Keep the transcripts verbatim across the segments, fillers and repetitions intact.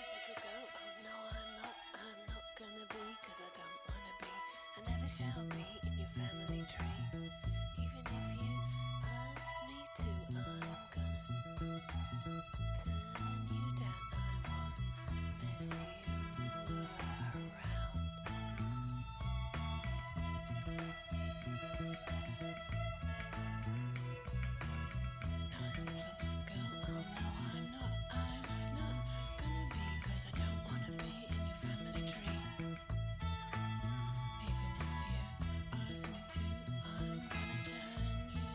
little girl, oh no I'm not, I'm not gonna be, cause I don't wanna be, I never shall be in your family tree. Even if you ask me to, I'm gonna turn you down. I won't mess you around. Nice little girl, oh no I'm not, I'm not gonna be, cause I don't wanna be in your family tree. Even if you ask me to, I'm gonna turn you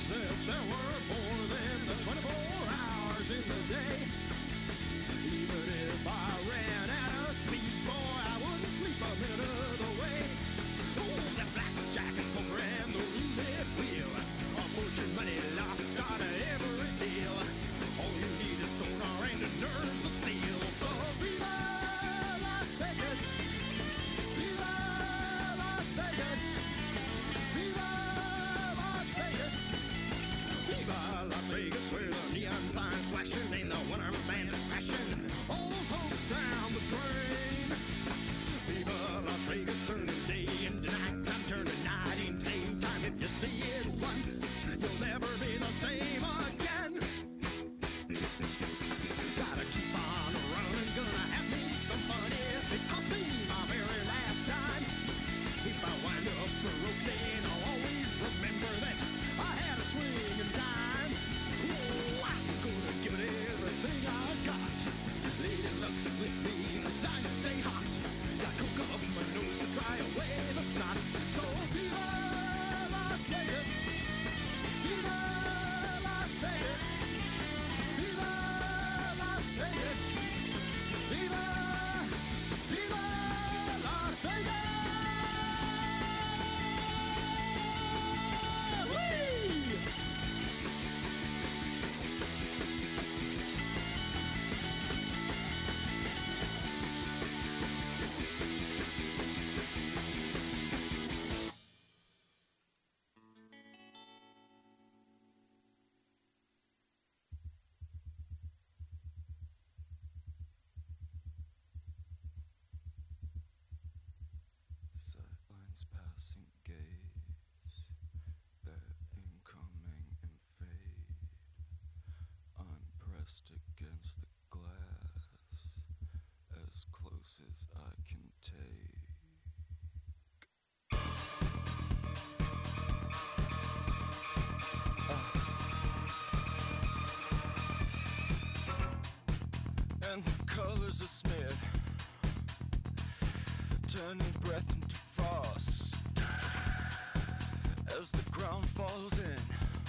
that there were more than the twenty-four hours in the day. Even if I ran out of speed, boy, I wouldn't sleep a minute away. Oh, the blackjack and poker and the roulette wheel, a fortune, money lost on every deal. All you need is sonar and the nerves of steel. So viva Las Vegas, viva Las Vegas, viva Las Vegas, viva Las Vegas, where the neon signs flashing and the winter band is crashing. All those hopes down the drain. Viva Las Vegas, turning day into night time, turning night into daytime. If you see it once, you'll never be the same again. Gotta keep on running, gonna have me some fun if it costs me my very last dime. If I wind up broke, then I'll always remember that I had a swinging time. Oh, I'm gonna give it everything I got. Lady luck's with me, the dice stay hot. Got coke up my nose to dry away the snot. So viva Las Vegas, viva Las Vegas, viva Las Vegas, viva, viva Las Vegas. Whee! Sightlines passing gates, they're incoming and fade. I'm pressed against the glass, as close as I can take. And the colors are smeared, turning breath into frost as the ground falls in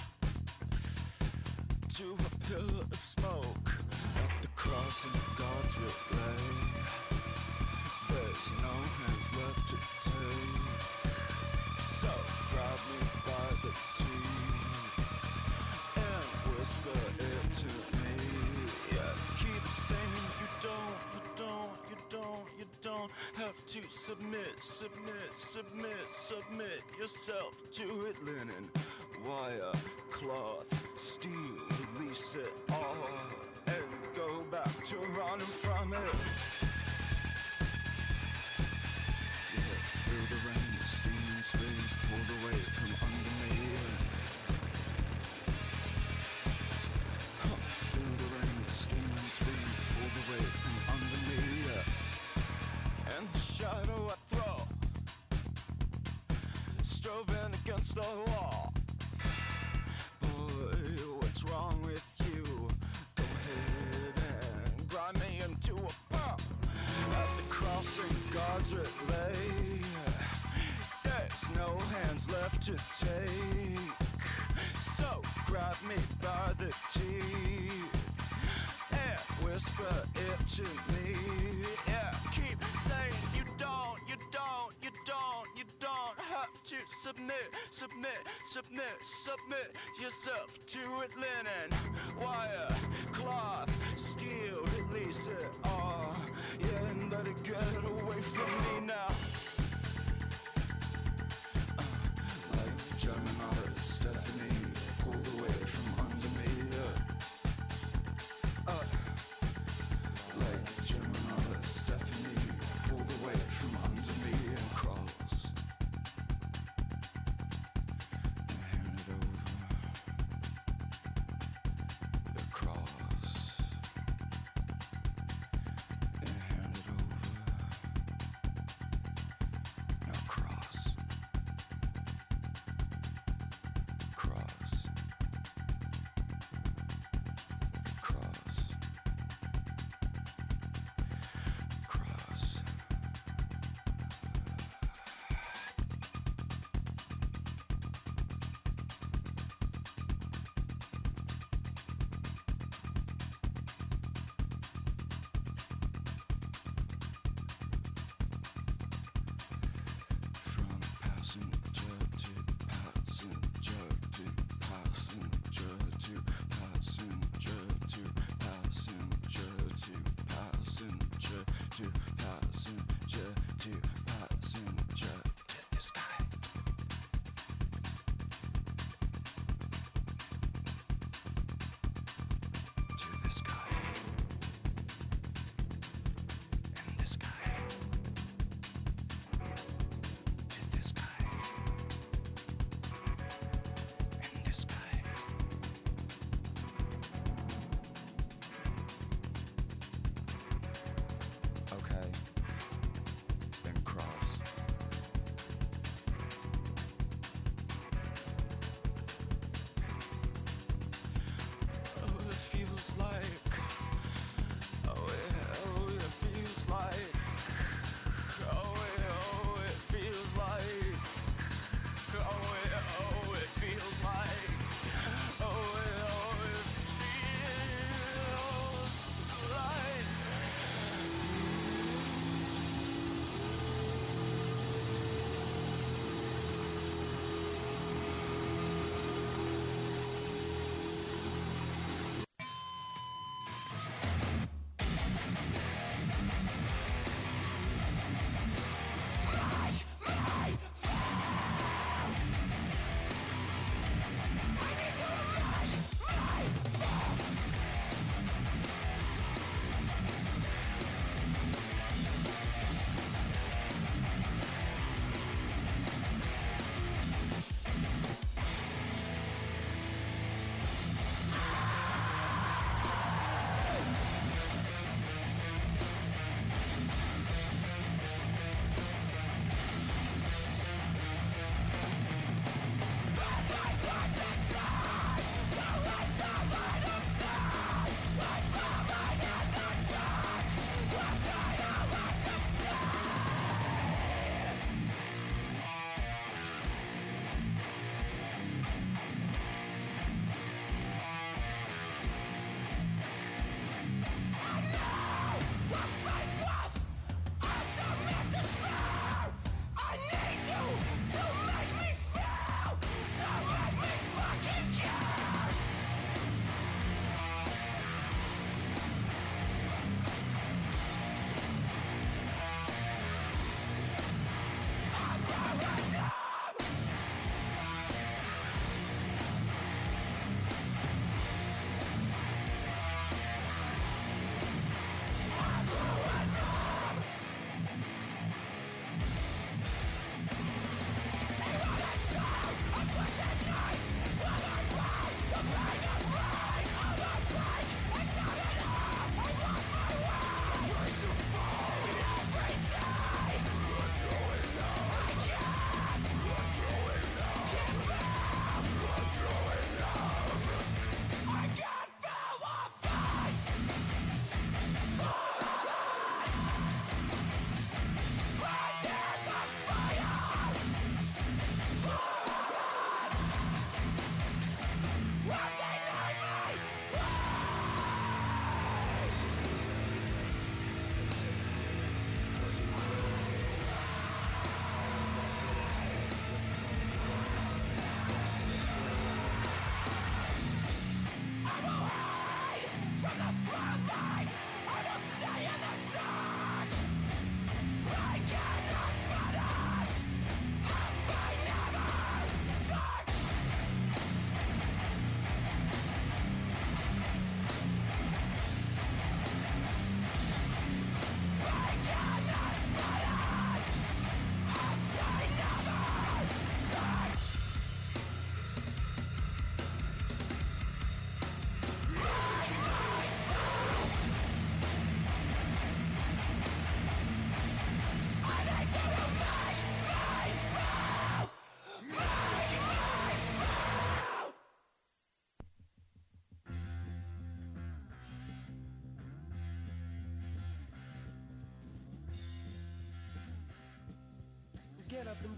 to a pillar of smoke. At the crossing of God's relay, there's no hands left to take. So grab me by the teeth and whisper it to me. Yeah, keep saying you don't, you don't, you don't, you don't have to submit, submit, submit, submit yourself to it. Linen, wire, cloth, steel, release it all and go back to running from it. Yeah, through the rain, the steaming stream pulled away from under me. Huh, through the rain, the steaming stream pulled away from under me. And the shadow I throw, strobing against the wall. Boy, what's wrong with you? Go ahead and grind me into a pump. At the crossing, God's relay, there's no hands left to take. So grab me by the teeth and whisper it to me. Yeah, keep saying you don't, you don't, you don't, you don't have to submit, submit, submit, submit yourself to it. Linen, wire, cloth, steel, release it all. Yeah, and let it get away from me now. Uh, like German artist Stephanie pulled away from under me. Uh, uh, like German artist Stephanie pulled away from under me and cross. And hand it over. Across. And hand it over.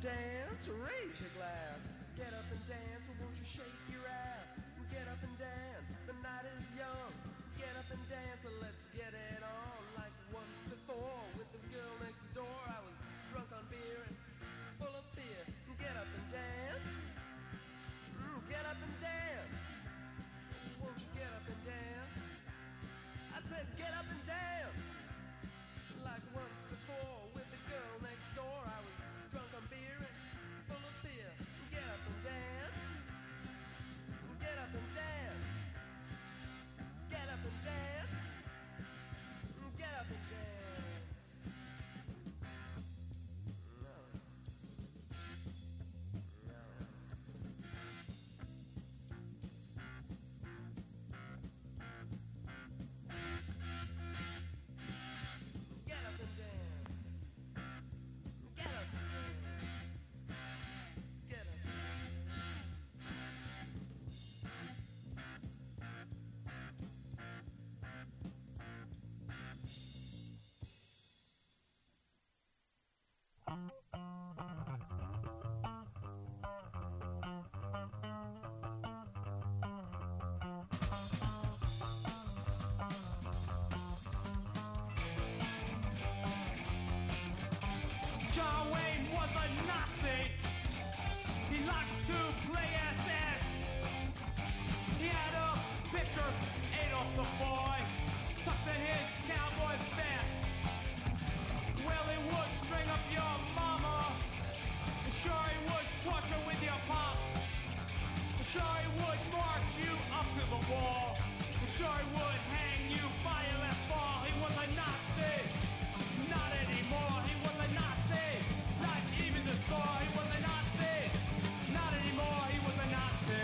dance, raise your glass. Get up and dance, or won't you shake your ass? Get up and dance, the night is young. Get up and dance, so let's get it on. Like once before, with the girl next door, I was drunk on beer and full of fear. Get up and dance, mm, get up and dance. Won't you get up and dance? I said get up and dance. Like once before, with the girl next door, I was drunk on beer and full of fear. Get up and dance. Get up and dance. Get up and dance. Get up and dance. No. No. Get up and dance. Get up and dance. Get up. John Wayne was a Nazi. He liked to play S S. He had a picture, Adolf the boy, tucked in his cowboy vest. Well, he would string up your mama. Sure, he would torture with your pop. Sure, he would march you up to the wall. Sure, he would hang you by your left ball. He was a Nazi. Not anymore. He was a Nazi. Not even the score. He was a Nazi. Not anymore. He was a Nazi.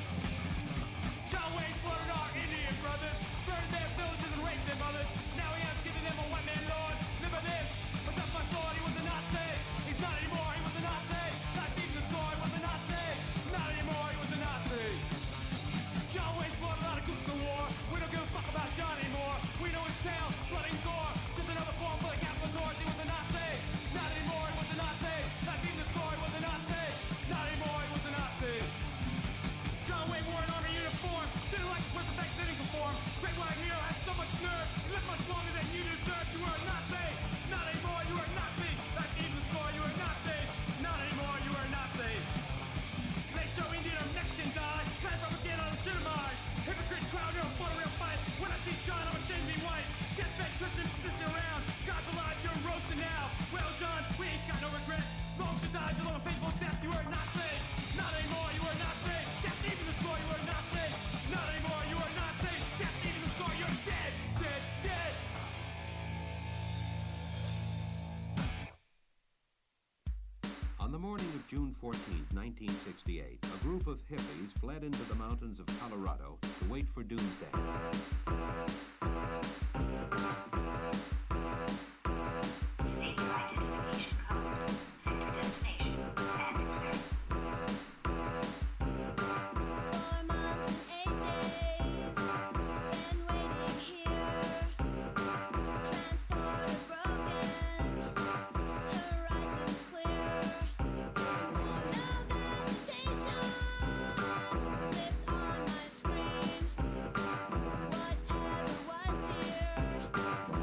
John Wayne slaughtered our Indian brothers, burned their villages and raped their mothers. Now he has given them a white man lord. Remember this, but that's my sword. He was a Nazi. He's not anymore. He was a Nazi. Not even the score. He was a Nazi. Not anymore. He was a Nazi. John Wayne slaughtered a lot of goods in the war. We don't give a fuck about John anymore. We know his tale, blood and gore. Just another form for the capitalist horse. He was a Nazi. Not anymore. He was a Nazi. Not even the score. He was a Nazi. Not anymore. He was a Nazi. John Wayne wore an army uniform. Didn't like to swim the facts, didn't conform. Great White Hero had so much nerve. He lived much longer than you deserved. You were a Nazi. Not anymore. You were a Nazi. Not even the score. You were a Nazi. Not anymore. You were a Nazi. Make sure Indian or Mexican die. Kind of propaganda legitimized. Hypocrite crowd, you're a for a real fight. When I see John, I'm ashamed to be white. Get fed Christians, this year around. God's alive, you're roasting now. Well, John, we ain't got no regret. Long to die, you're on a painful death. You were a Nazi. Not anymore, you were a Nazi. Death even the score, you were a Nazi. Not anymore, you were a Nazi. Death even the score, you're dead, dead, dead. On the morning of June fourteenth, nineteen sixty-eight, a group of hippies fled into the mountains of Colorado to wait for doomsday. State your identification code. Send to destination. And Four months and eight days, been waiting here. Transporter broken, horizons clear. No vegetation lives on my screen. Whatever was here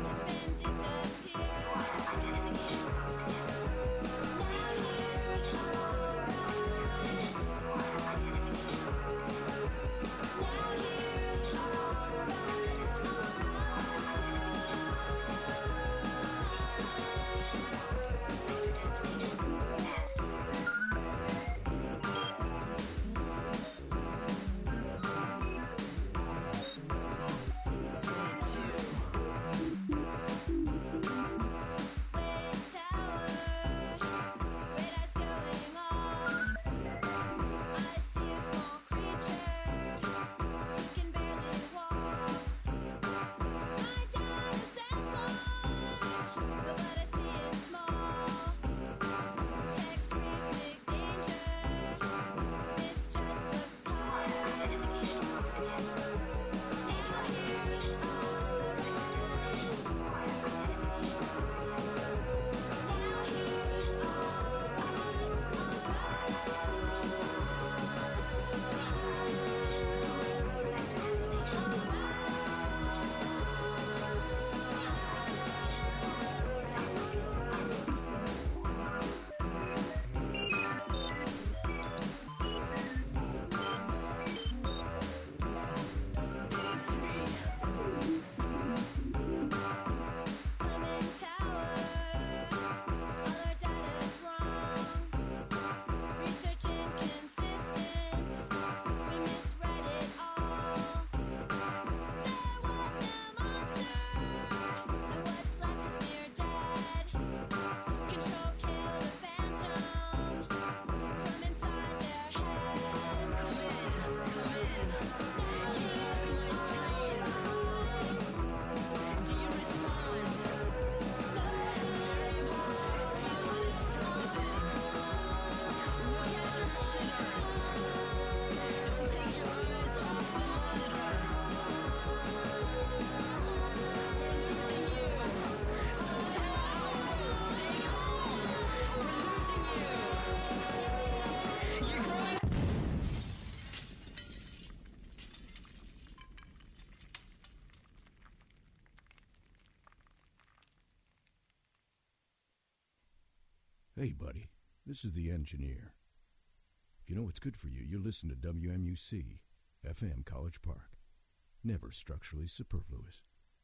Hey, buddy, this is the engineer. If you know what's good for you, you listen to W M U C, F M College Park. Never structurally superfluous.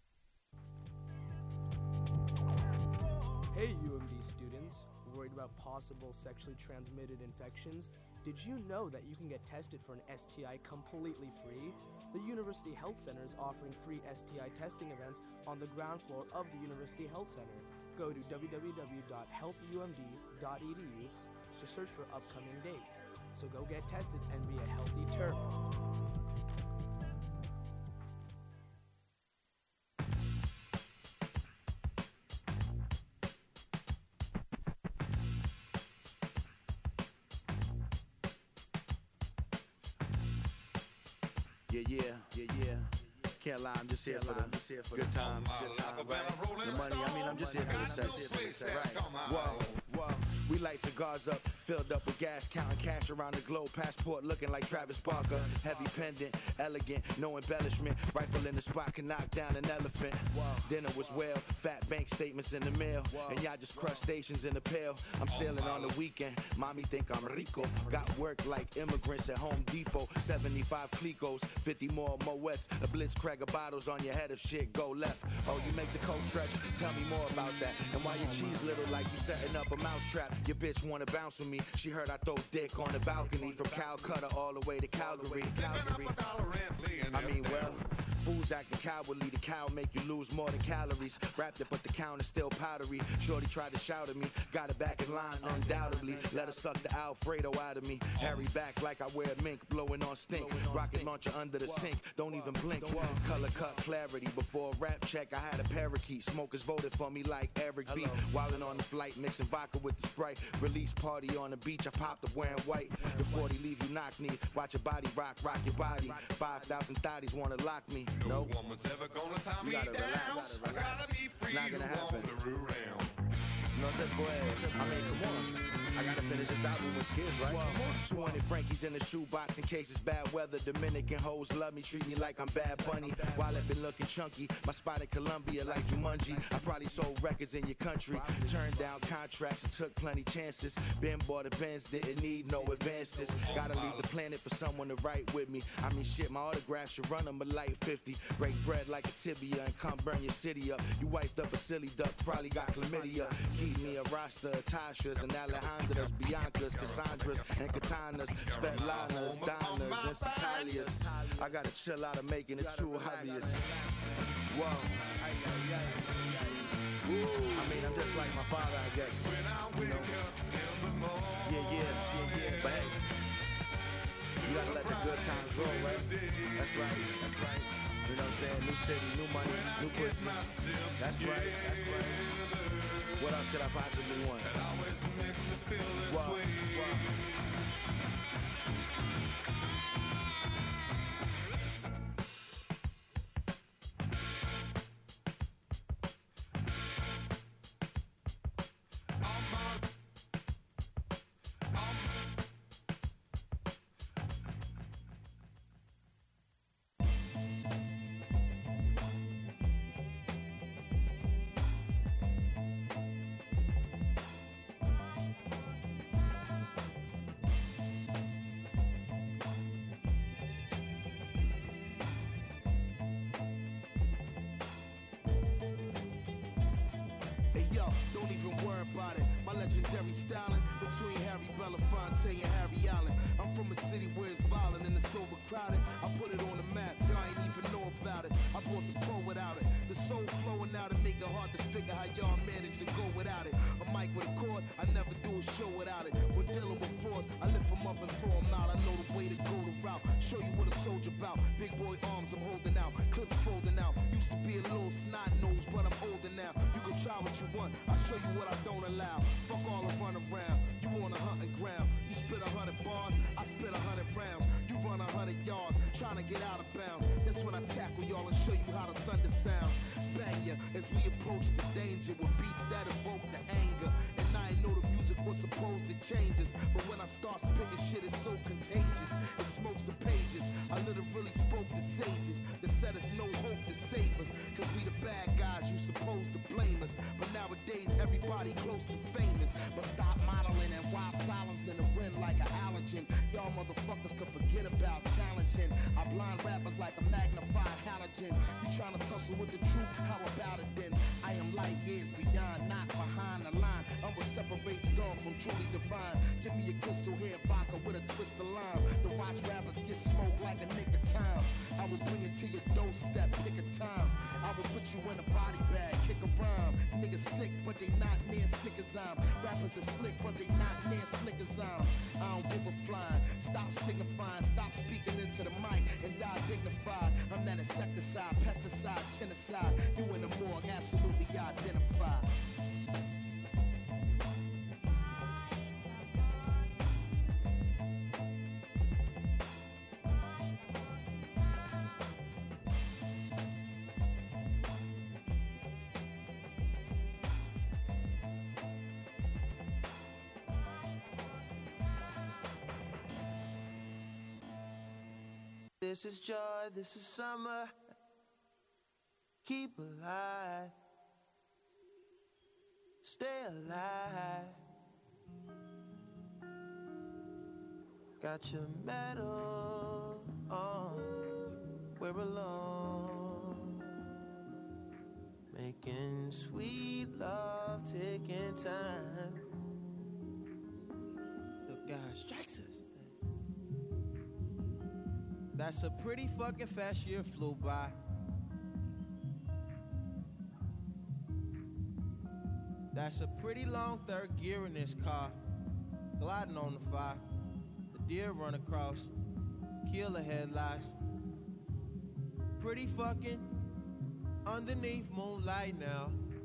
Hey, U M D students. Worried about possible sexually transmitted infections? Did you know that you can get tested for an S T I completely free? The University Health Center is offering free S T I testing events on the ground floor of the University Health Center. Go to w w w dot health u m d dot e d u to search for upcoming dates. So go get tested and be a healthy terp. Yeah, yeah, yeah, yeah. Can't lie, I'm just here for the good times, good times, right? The money, I mean, I'm just here for the sex, right? Whoa, whoa. We light cigars up, filled up with gas, counting cash around the globe. Passport looking like Travis Barker. Heavy pendant, elegant, no embellishment. Rifle in the spot can knock down an elephant. Dinner was well, fat bank statements in the mail. And y'all just crustaceans in the pail. I'm sailing on the weekend, mommy think I'm rico. Got work like immigrants at Home Depot. seventy-five Clicos, fifty more Moets. A Blitzkrieg of bottles on your head if shit go left. Oh, you make the coke stretch? Tell me more about that. And why your cheese little like you setting up a mousetrap? Your bitch wanna bounce with me. She heard I throw dick on the balcony from Calcutta all the way to Calgary. Calgary. I mean, well, fools acting cowardly. The cow make you lose more than calories. Wrapped it, but the count is still powdery. Shorty tried to shout at me. Got it back in line, undoubtedly. Let her suck the Alfredo out of me. Harry back like I wear mink, blowing on stink. Rocket launcher under the sink. Don't even blink. Color cut clarity. Before a rap check, I had a parakeet. Smokers voted for me like Eric B. Wildin' on the flight, mixing vodka with the Sprite. Release party on the beach, I popped up wearing white. Before they leave you knock knee, watch your body rock, rock your body. Five thousand thotties wanna lock me. No, woman's ever gonna tie me down. I gotta be free. Not gonna happen. You know what I'm saying, boy? I mean, come on. I gotta finish this album with skills, right? two hundred Frankies in the shoebox in case it's bad weather. Dominican hoes love me, treat me like I'm Bad Bunny. While I've been looking chunky, my spot in Colombia like Jumanji. I probably sold records in your country. Turned down contracts and took plenty chances. Been bought a Benz, didn't need no advances. Gotta leave the planet for someone to write with me. I mean, shit, my autograph should run them a light fifty. Break bread like a tibia and come burn your city up. You wiped up a silly duck, probably got chlamydia. Keep me a roster of Tashas and Alejandras, Biancas, Cassandras, and Katanas, Svetlanas, Donnas, and Satalias. I gotta chill out of making it too obvious. Whoa. I mean, I'm just like my father, I guess. You know? Yeah, yeah, yeah, yeah. But hey, you gotta let the good times roll, right? That's right, that's right. You know what I'm saying? New city, new money, new pussy. That's right, that's right. What else could I possibly want? It always makes me feel this wow, way. Wow. Legendary styling between Harry Belafonte and Harry Allen. I'm from a city where it's violent and it's overcrowded. I put it on the map, y'all ain't even know about it. I brought the pro without it. The soul flowing out and make it hard to figure how y'all manage to go without it. A mic with a cord, I never do a show without it. When dealing with force, I lift them up and throw them out. I know the way to go the route. Show you what a soldier about. Big boy arms I'm holding out. Clips folding out. Used to be a little snot nose, but I'm older now. You can try what you want. I show you what I don't allow. Fuck all the run around. You on a hunting ground. You spit a hundred bars, I spit a hundred rounds. You run a hundred yards, trying to get out of bounds. That's when I tackle y'all and show you how the thunder sounds. Bang ya as we approach the danger with beats that evoke the anger. And I ain't know the music was supposed to change us, but when I start spitting shit, it's so contagious. It smokes the pages. I literally spoke to sages that said us no hope to save us. Cause we the bad guys, you supposed to blame us. But nowadays everybody close to famous. But stop my grin like an allergen. Y'all motherfuckers could forget about challenging. I blind rappers like a magnified halogen. You tryna tussle with the truth? How about it then? I am light years beyond, not behind the line. I'm what separates dog from truly divine. Give me a crystal hair vodka with a twist of lime. The watch rappers get smoked like a nigga time. I will bring it to your doorstep, pick a time. I will put you in a body bag, kick a rhyme. Niggas sick, but they not near sick as I'm. Rappers are slick, but they not near slick as I'm. I don't give a flying. Stop signifying, stop speaking into the mic and die dignified. I'm that insecticide, pesticide, genocide. You in the morgue, absolutely identified. This is joy, this is summer. Keep alive. Stay alive. Got your medal on. We're alone. Making sweet love, taking time. The God strikes us. That's a pretty fucking fast year flew by. That's a pretty long third gear in this car. Gliding on the fire. The deer run across. Killer headlights. Pretty fucking underneath moonlight now.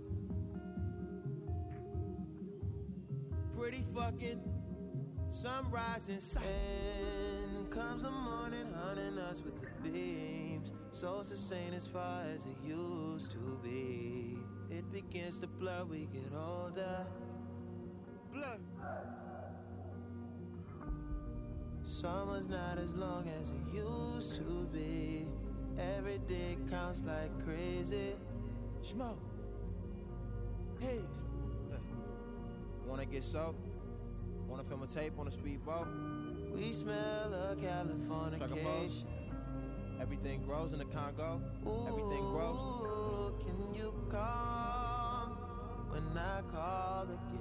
Pretty fucking sunrise in sight. And comes the morning, hunting us with the beams. Soul's the same as far as it used to be. It begins to blur, we get older. Blur. Summer's not as long as it used to be. Every day counts like crazy. Smoke. Haze. Hey. Wanna get soaked? Wanna film a tape on a speedboat? We smell a Californication. Everything grows in the Congo. Ooh, everything grows. Can you come when I call again?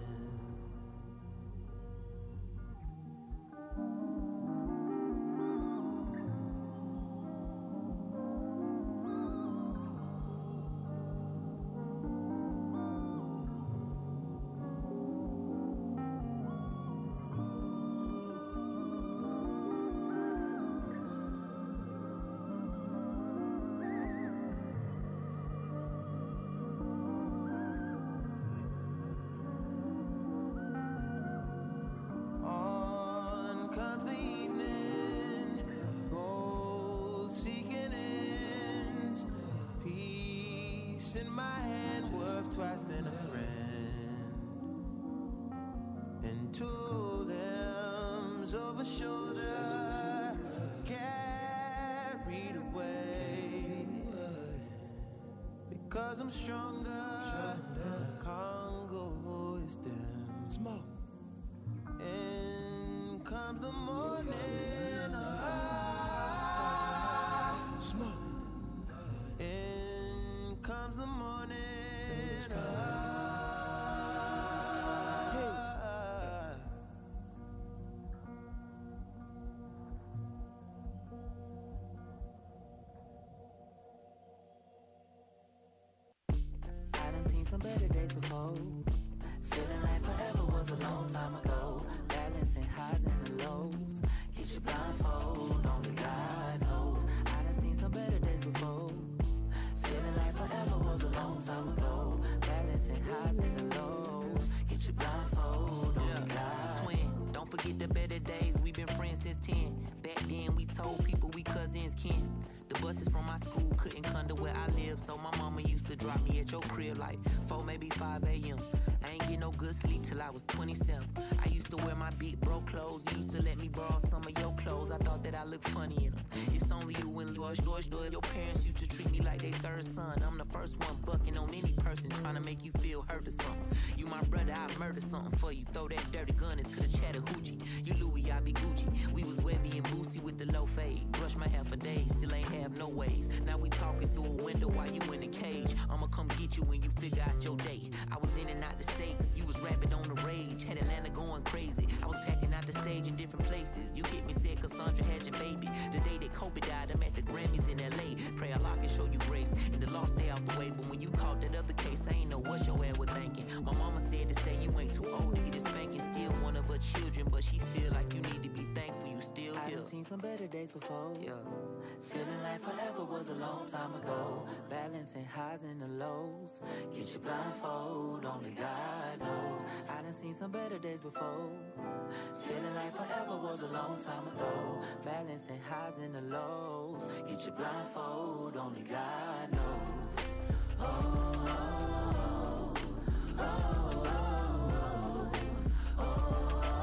In my hand, worth twice than a friend. And two limbs over shoulder, carried away. Because I'm stronger, Congo is down. Smoke. And comes the morning. Smoke. Comes the morning. I done seen some better days before. Feeling like forever was a long time ago. Balancing highs and the lows. Get your blindfold, only God knows. I done seen some better days before. Feeling like forever was a long time ago. Balancing highs and the lows. Get your blindfold, only yeah. God. Twin, don't forget the better days. We've been friends since ten. Back then we told people we cousins kin. The buses from my school couldn't come to where I live, so my mama used to drop me at your crib like four, maybe five a.m. I ain't get no good sleep till I was twenty-seven. I used to wear my big bro clothes. You used to let me borrow some of your clothes. I thought that I looked funny in them. It's on only you and George, George, George. Your parents used to treat me like they third son. I'm the first one bucking on any person trying to make you feel hurt or something. You my brother, I murder something for you. Throw that dirty gun into the Chattahoochee. You Louis, I be Gucci. We was Webby and Boosie with the low fade. Brush my hair for days, still ain't have no ways. Now we talking through a window while you in the cage. I'ma come get you when you figure out your day. I was in and out the States, you was rapping on the rage. Had Atlanta going crazy. I was packing out the stage in different places. You hit me, said Cassandra had your baby. The day that Kobe died, I'm at the Grammys in L A. Pray Allah can show you grace. And the law stay out the way. But when you caught that other case, I ain't know what your ass was thinking. My mama said to say you ain't too old to get a spanking. Still one of her children, but she feel like you need to be thankful you still here. I've seen some better days before. Yeah. Feeling like forever was a long time ago. Balancing highs and the lows. Get your blindfold, only God knows. I done seen some better days before. Feeling like forever was a long time ago. Balancing highs and the lows. Get your blindfold, only God knows. Oh, oh, oh, oh, oh, oh.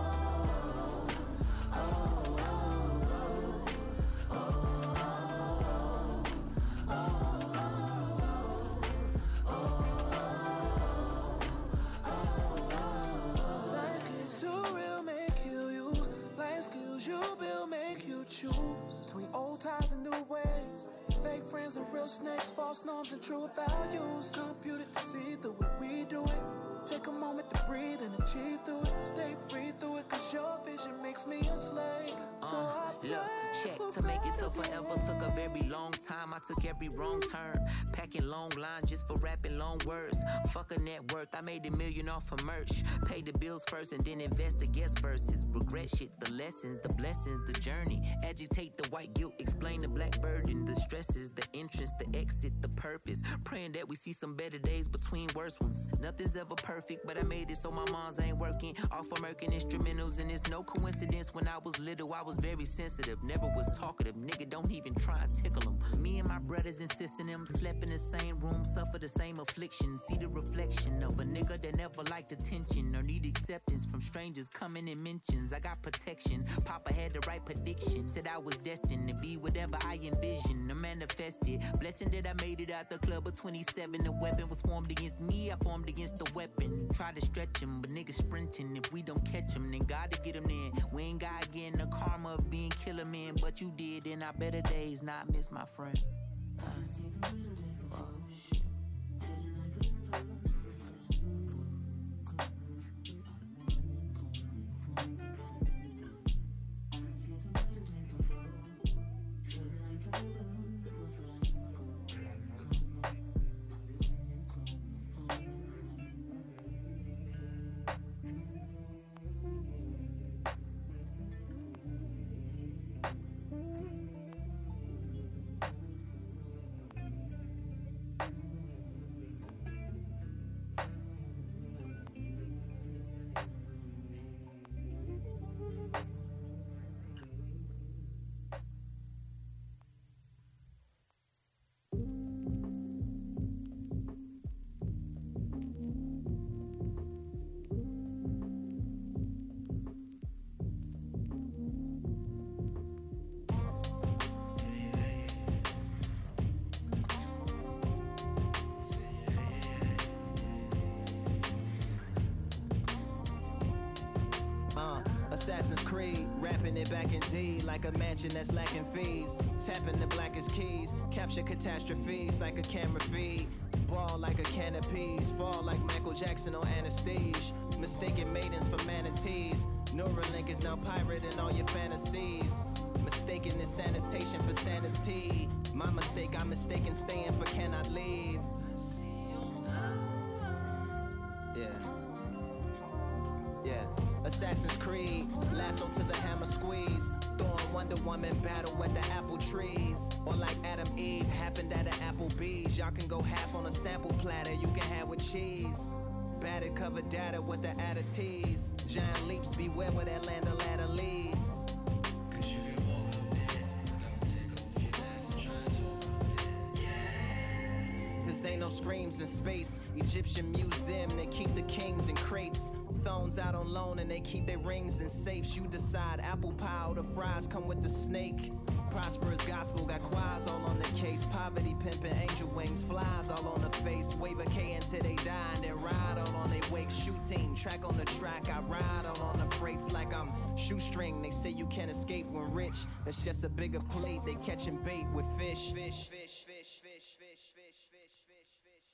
Between old ties and new ways, fake friends and real snakes, false norms and true values. Computed to see through it, we do it. Take a moment to breathe and achieve through it. Stay free through it, cause your vision makes me a slave. So Uh, look, check to make it to forever took a very long time. I took every wrong turn, packing long lines just for rapping long words. Fuck a net worth, I made a million off of merch. Pay the bills first and then invest the guest verses. Regret shit, the lessons, the blessings, the journey. Agitate the white guilt, explain the black burden, the stresses, the entrance, the exit, the purpose. Praying that we see some better days between worse ones. Nothing's ever perfect, but I made it so my mom's ain't working. Off American instrumentals, and it's no coincidence when I was little, I was very sensitive, never was talkative. Nigga, don't even try and tickle them. Me and my brothers insisting them slept in the same room, suffer the same affliction. See the reflection of a nigga that never liked attention or need acceptance from strangers coming in mentions. I got protection. Papa had the right prediction. Said I was destined to be whatever I envisioned or manifested. Blessing that I made it out the club of twenty-seven. The weapon was formed against me, I formed against the weapon. Try to stretch him, but niggas sprinting. If we don't catch him, then God to get him in. We ain't got getting the karma of being killer man, but you did in our better days, not miss my friend. Uh, oh, shit. Assassin's Creed, rapping it back in D like a mansion that's lacking fees. Tapping the blackest keys, capture catastrophes like a camera feed. Ball like a can of peas, fall like Michael Jackson on anesthesia. Mistaken maidens for manatees. Neuralink is now pirating all your fantasies. Mistaken this sanitation for sanity. My mistake, I'm mistaken staying for cannot leave. Yeah. Yeah. Assassin's Creed, lasso to the hammer squeeze. Throwing Wonder Woman battle at the apple trees. Or like Adam Eve, happened at an Applebee's. Y'all can go half on a sample platter, you can have with cheese. Battered covered data with the addities. Giant leaps, beware where that lander ladder leads. Cause you can walk up there without take off your ass and try and talk up there. Yeah. This ain't no screams in space. Egyptian museum, they keep the kings in crates. Thrones out on loan and they keep their rings in safes. You decide apple pie or the fries come with the snake. prosperous gospel. Got choirs all on the case. Poverty pimping, angel wings, flies all on the face. Wave a K until they die and then ride all on they wake. Shooting, track on the track. I ride all on the freights like I'm shoestring. They say you can't escape when rich. That's just a bigger plate. They catching bait with fish. Fish, fish, fish, fish, fish, fish, fish, fish, fish,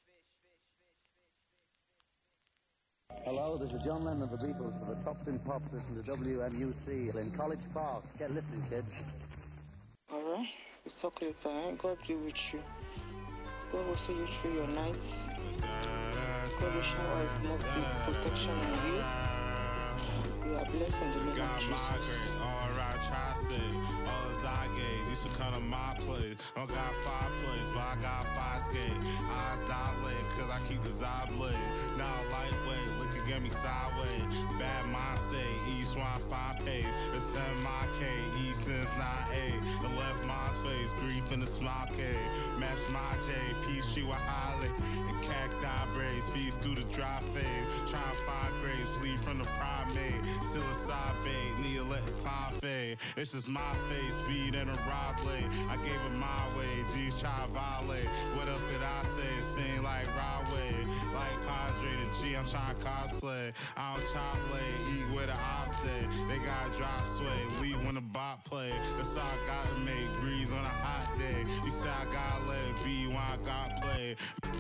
fish. Hello, this is John Lennon of the Beatles for the Tops and Pops. Listen to W M U C in College Park. Get listening, kids. All right, it's okay time. God be with you. God will see you through your nights. God will shower his multi protection on you. You are blessed in the name of Jesus. All right, try to say, all as I gaze, you should come to my place. I don't got five plays, but I got five skate. Eyes dilate, cause I keep the eye blade. Now lightweight, looking at me sideways. Bad mind state, east one five pay. The seven my K, east since nine A. The left mind's face, grief in the smile K. Match my J, peace she with highlight. And cacti braids, feeds through the dry phase. Try and find graves, flee from the primate. Psilocybate, need to let the time fade. It's just my face, weed and a rod blade. I gave it my way, G's try to violate. What else could I say? It seemed like Rodway. Like Padre to G, I'm trying to cosplay. I don't chop late, eat where the ops stay. They got drop sway, leave when the bot play. That's all I gotta make, breeze on a hot day. You say I gotta let it be when I got play.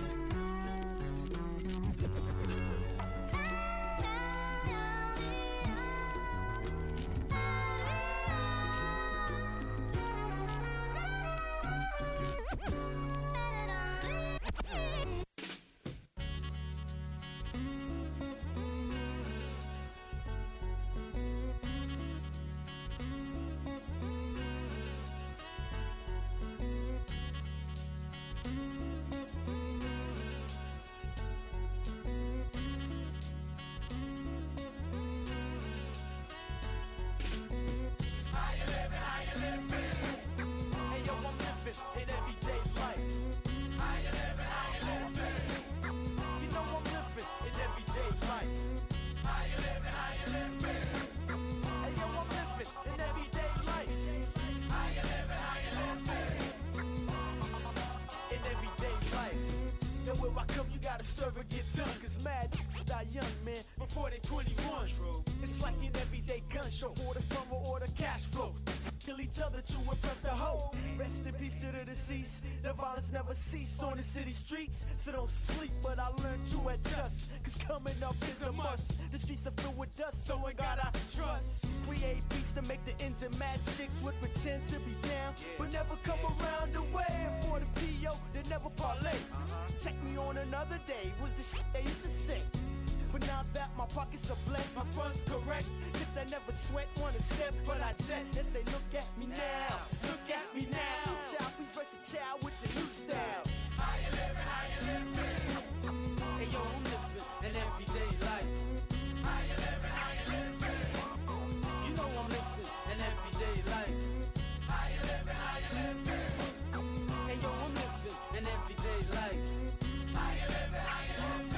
Serve and get done, cause mad die young, man, before they twenty-one. True. It's like an everyday gun show, order from or order cash flow. Kill each other to impress the hoe. Rest in peace to the deceased. The violence never cease on the city streets. So don't sleep, but I learned to adjust. Cause coming up is a must. The streets are filled with dust, so I gotta trust. Create beats to make the ends and mad chicks would pretend to be down, but never come around the way. And for the P O, they never parlay. Check me on another day, was the shit they used to say. But now that my pockets are blessed, my funds correct. Kids that never sweat, wanna step, but I jet. They say, look at me now, look at me now. Child, please raise a child with the new style. How you living, how you living? Hey yo, I'm living an everyday life. How you living, how you living? You know I'm living an everyday life. How you living, how you living? Hey yo, I'm living an everyday life. How you living, how you living?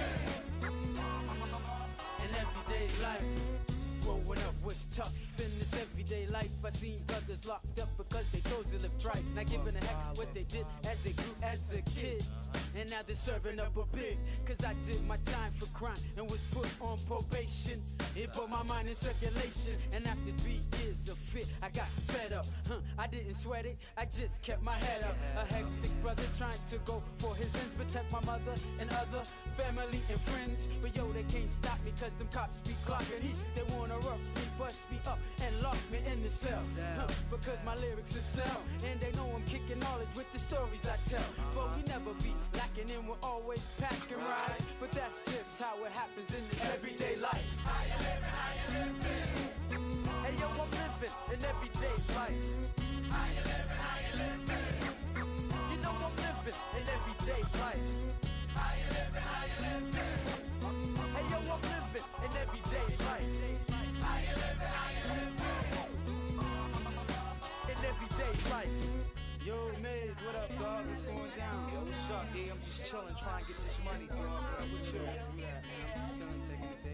An everyday life. Growing up was tough in this everyday life. I seen brothers locked up because they chose to live right. Not giving a heck what they did as they grew as a kid. And now they're serving up a big. Cause I did my time for crime and was put on probation. It put my mind in circulation. And after three years of fit, I got fed up. Huh, I didn't sweat it, I just kept my head up. A hectic brother trying to go for his ends, protect my mother and other family and friends. But yo, they can't stop me cause them cops be clocking me. They wanna rough me, bust me up and lock me in the cell. Huh, because my lyrics are sell. And they know I'm kicking knowledge with the stories I tell. But we never be lacking and we're always packing right. But that's just how it happens in this everyday life. How you living, how you living? Hey yo, I'm living an everyday life. How you living, how you living? You know I'm living an everyday life. How you living, how you living? Hey yo, I'm living an everyday life. How you living, how you living? An everyday life. Yo, Maze, what up, dog? What's going down? Yo, what's up, D? I'm just chilling, trying to get this money, dog. What up with you? Yeah, man, I'm just chilling, taking a day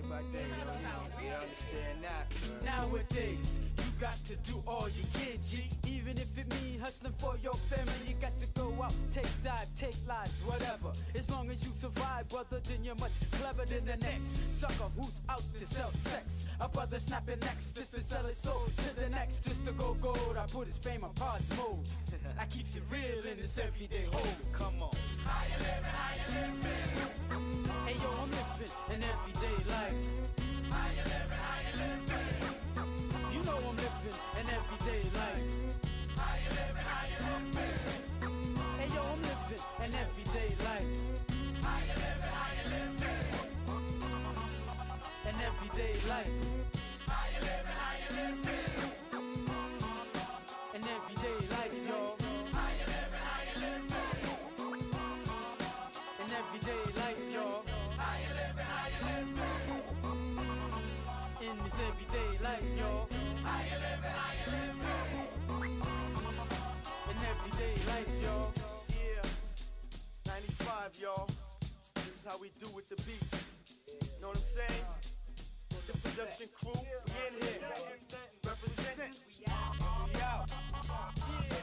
by day, you know, you know, you understand that. Nowadays, you got to do all you can, G. Even if it means hustling for your family, you got to go out, take dive, take lives, whatever. As long as you survive, brother, then you're much clever than the next sucker who's out to sell sex. A brother snapping necks just to sell his soul to the next, just to go gold. I put his fame on pause mode. I keeps it real in this everyday hole. Come on. How you living? How you living? Hey yo, I'm living an everyday life. How you living? How you living? You know I'm living an everyday life. How you living? How you living? Hey yo, I'm living an everyday life. How you living? How you living? An everyday life. How you living? How you living? An everyday life, y'all. How you living? How you living? An everyday life, y'all. How you living? How you living? In this everyday life, y'all. How you living? How you living? An everyday life, y'all. Yeah, ninety-five, y'all. This is how we do with the beats. Know what I'm saying? The production crew, we in here. Represent. We out. We out. Yeah.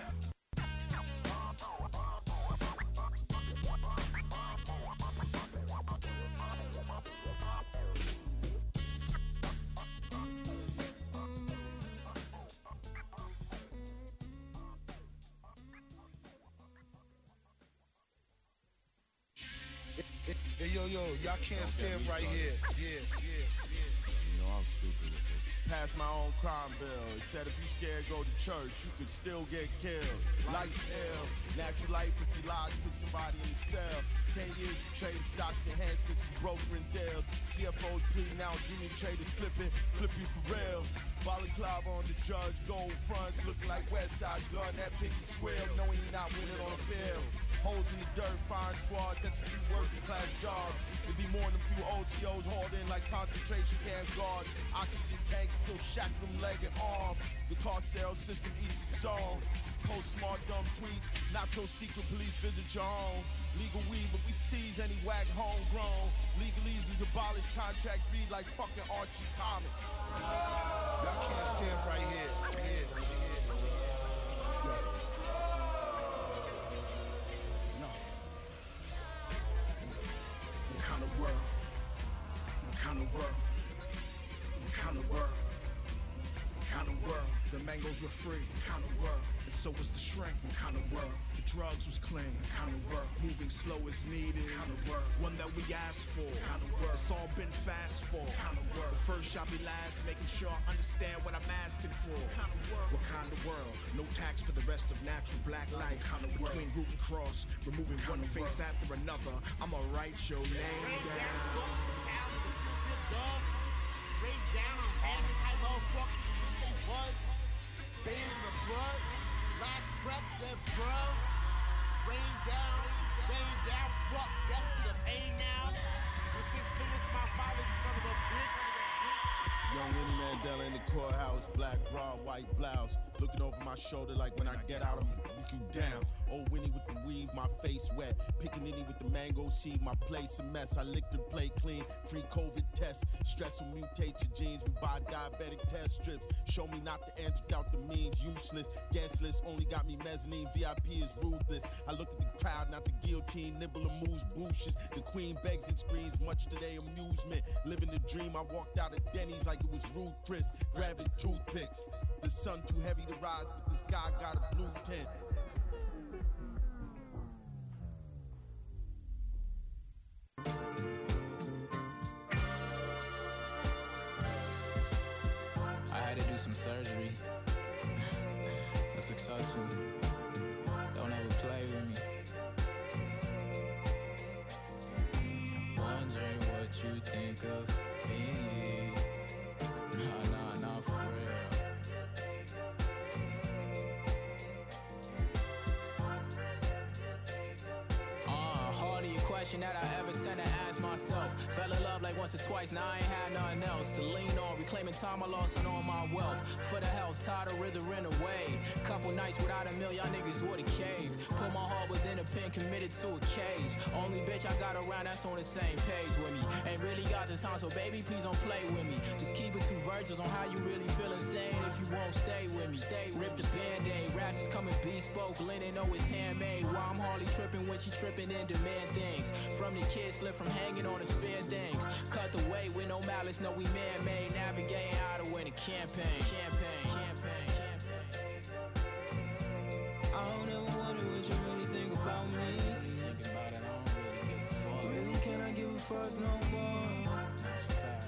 Hey, yo, yo, y'all can't stand right here. Yeah, yeah, yeah. You know I'm stupid with it. Pass my own crime bill. It said if you scared go to church, you could still get killed. Life's ill. Natural life if you lie, put somebody in the cell. Ten years for trading stocks, enhancements for brokering deals. C F Os pleading out, junior traders flipping, flip you for real. Balaclava on the judge, gold fronts looking like West Side Gun. That piggy square, knowing he not winning on a bill. Holes in the dirt, firing squads, that's a few working class jobs. It'd be more than a few O T Os hauled in like concentration camp guards. Oxygen tanks still shackle them leg and arm. The car sales system eats its own. Post smart dumb tweets, not so secret police visit your home. Legal weed, but we seize any whack homegrown. Legalese is abolished, contracts read like fucking Archie comics. Y'all can't stand right here. Yeah, yeah. No. What kind of world? What kind of world? What kind of world? What kind of world? The mangoes were free. What kind of world? And so was the shrink. What kind of world? The drugs was clean. What kind of world? Moving slow as needed. What kind of world? One that we asked for. What kind of world? It's all been fast for. What kind of world? The first shall be last, making sure I understand what I'm asking for. What kind of world? What kind of world? No tax for the rest of natural black life. What kind of world? Between root and cross, removing one face after another. I'ma write your name down. Rain down on all the type of fuckers which they was. Bane in the blood, last breath said bruh. Rain down, rain down, fuck death to the pain now. With six fingers my father, you son of a bitch. Young Eddie Mandela in the courthouse, black bra, white blouse. Looking over my shoulder like when I get out, I'm you down. Old Winnie with the weave, my face wet. Pickaninny with the mango seed, my place a mess. I licked the plate clean, free COVID test. Stress will mutate your genes, we buy diabetic test strips. Show me not the ends without the means, useless. Guest list only got me mezzanine, V I P is ruthless. I look at the crowd, not the guillotine, nibble and moves bushes. The queen begs and screams, much to their amusement. Living the dream, I walked out of Denny's like it was Ruth Chris, grabbing toothpicks. The sun too heavy to rise, but the sky got a blue tint. I had to do some surgery. Was successful. Don't ever play with me. Wondering what you think of me. Nah, nah, nah, for real. Uh, harder your question. question that I ever tend to ask myself. Fell in love like once or twice, now I ain't had nothing else to lean on. Reclaiming time I lost on all my wealth. For the health, tired of withering away. Couple nights without a meal, y'all niggas would a cave. Put my heart within a pen, committed to a cage. Only bitch I got around that's on the same page with me. Ain't really got the time, so baby, please don't play with me. Just keep it two virgins on how you really feel insane. If you won't stay with me, stay. Rip the band-aid, raps is coming bespoke. Linen know it's handmade. While I'm hardly tripping when she tripping in demand things. From the kids slip from hanging on the spare things. Cut the way with no malice, no we man-made. Navigating how to win a campaign. Campaign, campaign, campaign. I don't ever wonder what you really think about me. Thinking about it, I don't really give a fuck. Really, can I give a fuck no more? That's a fact.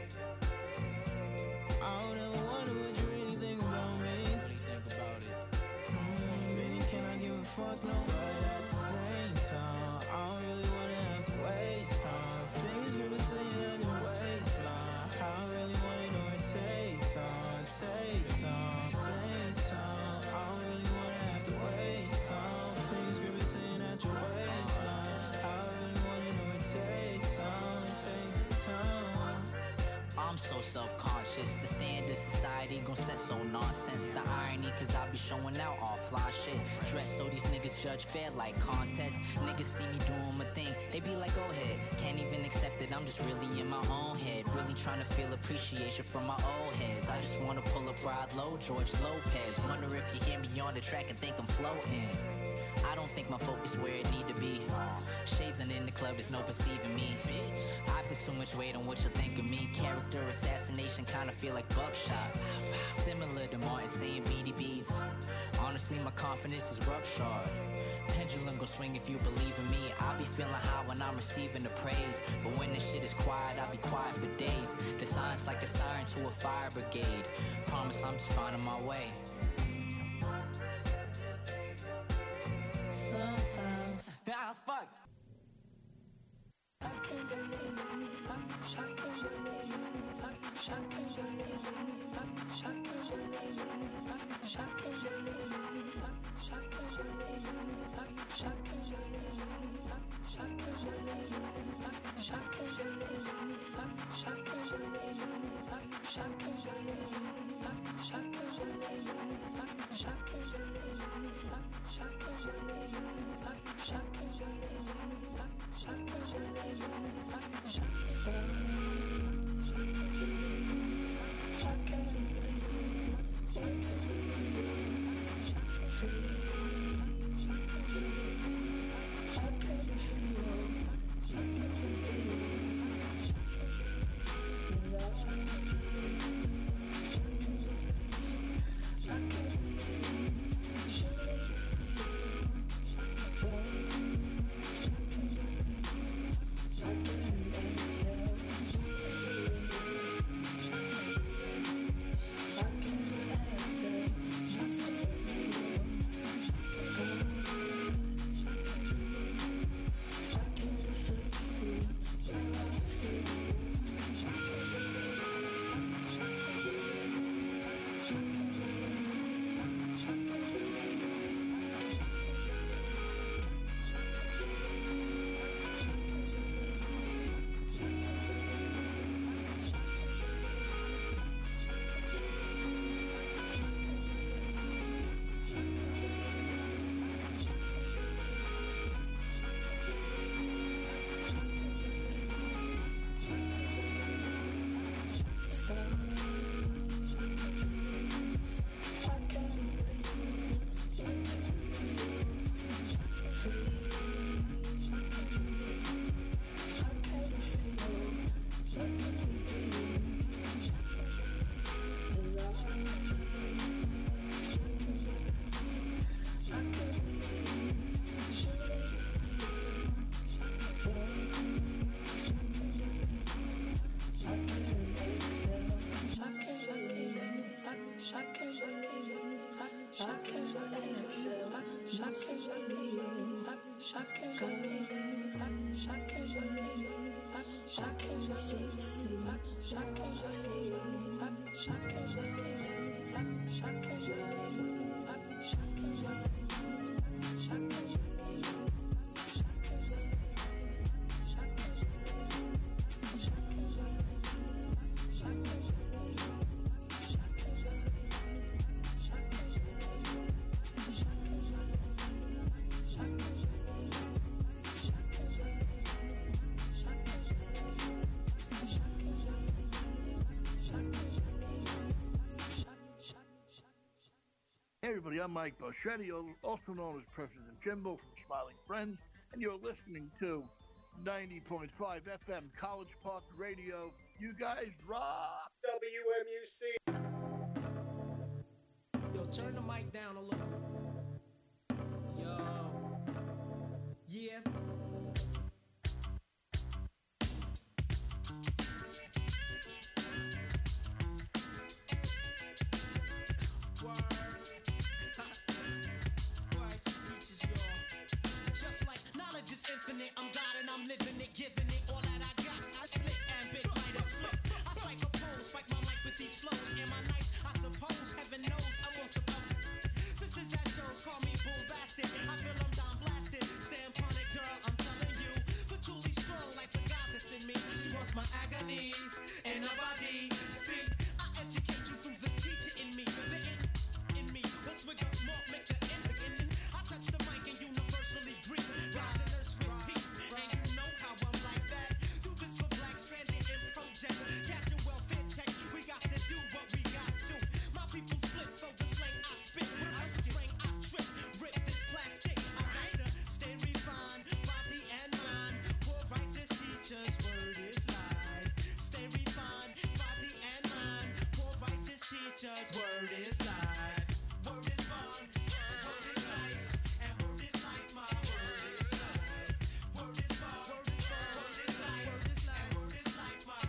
I don't ever wonder what you really think about me. Really think about it. Mm, really, can I give a fuck no? But at the same time, I don't really wanna have to waste time. Fingers gripping, sitting on your waistline. I really wanna know it takes time, takes time, same time. I don't really wanna have to waste time. Fingers gripping, sitting at your waistline. I really wanna know it takes time, takes time. I'm so self-conscious. The standard society gon' set so nonsense. The irony, cause I be showing out all fly shit. Dress so these niggas judge fair like contests. Niggas see me doing my thing, they be like, go ahead. Can't even accept it, I'm just really in my own head. Really trying to feel appreciation from my old heads. I just wanna pull up ride low, George Lopez. Wonder if you hear me on the track and think I'm floating. I don't think my focus where it need to be. Shades and in the club is no perceiving me. I put too much weight on what you think of me. Character assassination kinda feel like buckshots. Similar to Martin saying beady beats. Honestly, my confidence is ruptured. Pendulum go swing if you believe in me. I be feeling high when I'm receiving the praise. But when this shit is quiet, I'll be quiet for days. The sign's like a siren to a fire brigade. Promise I'm just finding my way. Sometimes. Ah, fuck. Hey everybody, I'm Mike Boschetti, also known as President Jimbo from Smiling Friends, and you're listening to ninety point five F M College Park Radio. You guys rock! W M U C! Yo, turn the mic down a little. Yo. Yeah. Infinite, I'm God and I'm living it, giving it all that I got. I slick and big lighters flip. I spike a pole, spike my mic with these flows. Am I nice? I suppose. Heaven knows I want some help. Sisters at shows call me bull bastard. I feel I'm down blasted. Stand upon it, girl. I'm telling you, for truly strong like the goddess in me. She wants my agony and nobody. See, I educate you through the teacher in me, the in in me. Let's wig up more, make the end again. I touch the mic and universally greet. Catching welfare checks, we got to do what we got to. My people flip for the slang I spit. I string, I trip, rip this plastic. I got to stay refined, body and mind. Poor righteous teachers, word is life. Stay refined, body and mind. Poor righteous teachers, word is life. Word is born, word is life, and word is life. My word is life. Word is born, word is born, word is life, word is life, and word is life. My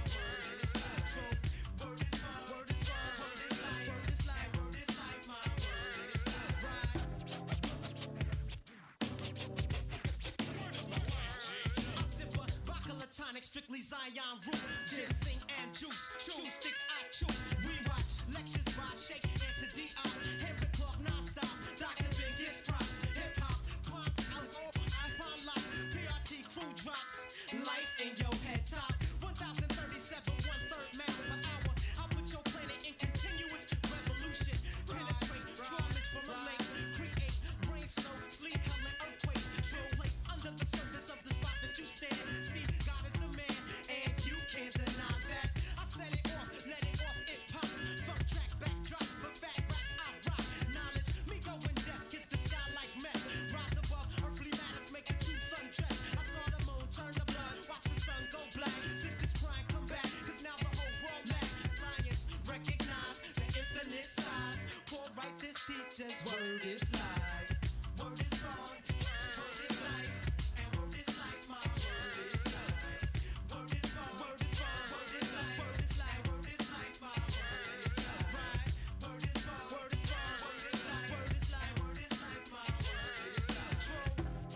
strictly Zion root, ginseng and juice, chew sticks I chew. We watch lectures by Shake and to D I Henry Clark non-stop, Doctor Ben gets props. Hip hop, pop, out, iPod lock, P R T crew drops. Life in your head top, one thousand thirty-seven, one third miles per hour. I put your planet in continuous revolution. Penetrate, draw mist from a lake, create rain, snow, sleet, hell, and earthquakes. Drill place under the surface of the spot that you stand. See, God is a man, and you can't deny that. I set it off, let it off, it pops. Fuck track, back drops for fat rats. I rock knowledge, me going deaf, kiss the sky like meth. Rise above earthly matters, make the truth undress. I saw the moon turn to blood, watch the sun go black. Sisters crying, come back, cause now the whole world lacks. Science recognize the infinite size. Poor righteous teachers, word is life. Word is born, word is life, and word is life. My word is life. Word is born, word is born, word is life, word is life, word is life. My word is life. Right. Word is born, word is born, word is life, word is life, word is life. My word is life. True.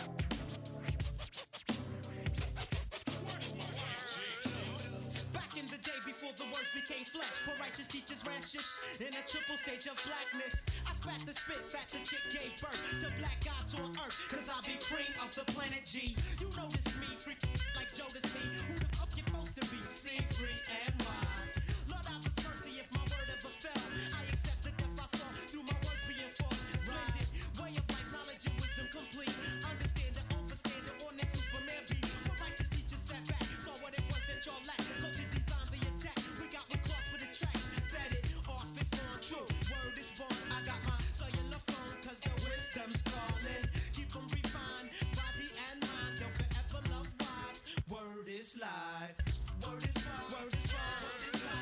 Back in the day before the words became flesh, poor righteous teachers ran shish in a triple stage of blackness. I spat the spit, fat the chick gave birth to black gods on earth, cause I be cream of the planet G. You notice me, freaking like Jodeci. Who the fuck you supposed to be? See, free and wise. Lord have his mercy if my word ever fell. I accept the death I saw through my words being false. Splendid way of life, knowledge and wisdom complete. Understand it, overstand it on this Superman beat. But righteous teachers sat back, saw what it was that y'all lacked. Go to design the attack. We got one Clark for the tracks. Set it off, it's on true. Word is born. I got my cellular phone, cause the wisdom's calling. Keep them refined, body and mind. They'll forever love wise. Word is life. Word is born. Word is born. Word is life.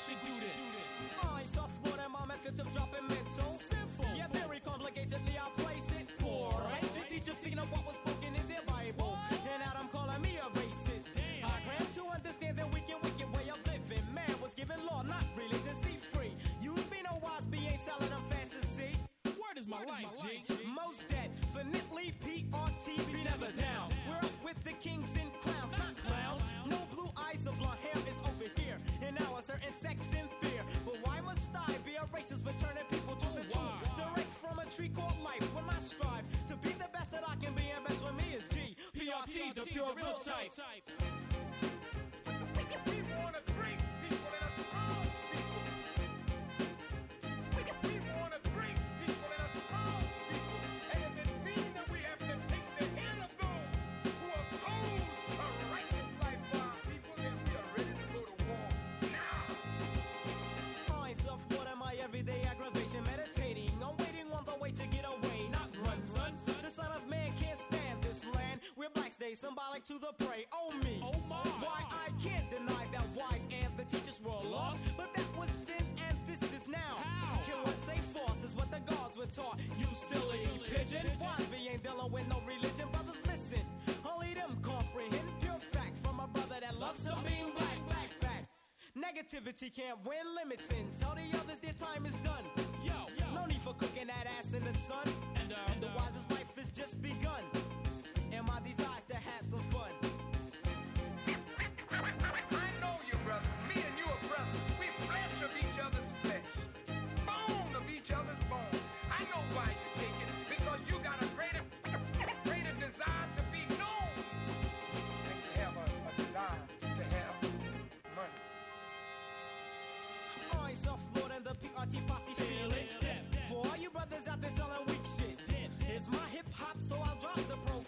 should do this. I soft Florida, my method of dropping mental. Simple. Yeah, very complicatedly I place it. Poor racist teachers speaking of what was spoken in their Bible. And Adam calling me a racist. Damn. I cram to understand their wicked, wicked way of living. Man was given law, not religion, see free. You be no wise, be ain't selling them fantasy. Word is my life, G. Most definitely P R T, be never down. We're up with the kings and crowns, not clowns. No blue eyes or blonde hair is over here. And now a certain sex and fear. But why must I be a racist for turning people to the truth? Direct from a tree called life when I strive to be the best that I can be, and best for me is G. P R T, the pure real type. We wanna bring people in a strong people. We wanna bring people in a strong people. And if it means that we have to take the hand of those who oppose a righteous life for our people, then we are ready to go to war now. I self thought am my everyday aggravation, meditating on waiting on the way to get away, not run, son. The son of man can't stand this land where blacks stay symbolic to the prey. Oh me, oh my. Why I can't deny that wise and the teachers were lost, but that was then and this is now. How? Can one say false is what the gods were taught? You silly, silly pigeon. Wise be ain't dealing with no religion, brothers. Listen, only them comprehend pure fact from a brother that loves to be black, black, black. Negativity can't win limits in. Tell the others their time is done. Yo, yo. No need for cooking that ass in the sun. And, uh, and the wisest life is just begun. And my desires to have some fun. I know you, brother. Me and you are brothers. We flesh of each other's flesh. Bone of each other's bone. I know why you take it. Because you got a greater, greater desire to be known. And you have a, a desire to have money. I soft Lord and the P R T posse feel it. For all you brothers out there selling weak shit. It's my hip hop, so I'll drop the